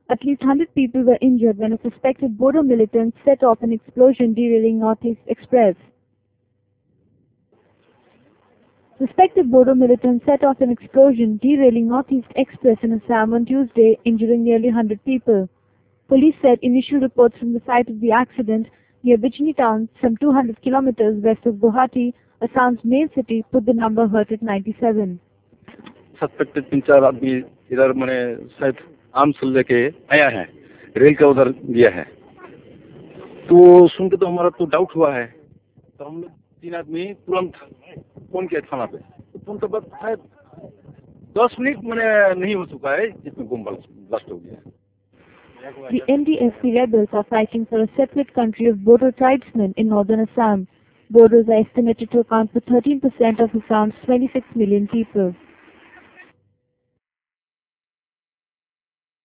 At least 100 people were injured when a suspected Bodo militant set off an explosion derailing Northeast Express. Suspected Bodo militant set off an explosion derailing Northeast Express in Assam on Tuesday, injuring nearly 100 people. Police said initial reports from the site of the accident near Bijni town, some 200 kilometers west of Guwahati, Assam's main city, put the number hurt at 97. Suspected 3-4 आदमी इधर मैंने शायद arms लेके आया है, rail का उधर गया है। तो सुन के तो हमारा तो डाउट हुआ है, तो हम लोग 3 आदमी तुरंत फोन किया थाना पे। तो फोन के बाद शायद 10 मिनट मैंने नहीं हो चुका है जिसमें बम ब्लास्ट हो गया। The NDFC rebels are fighting for a separate country of Bodo tribesmen in northern Assam. Bodos are estimated to account for 13% of Assam's 26 million people.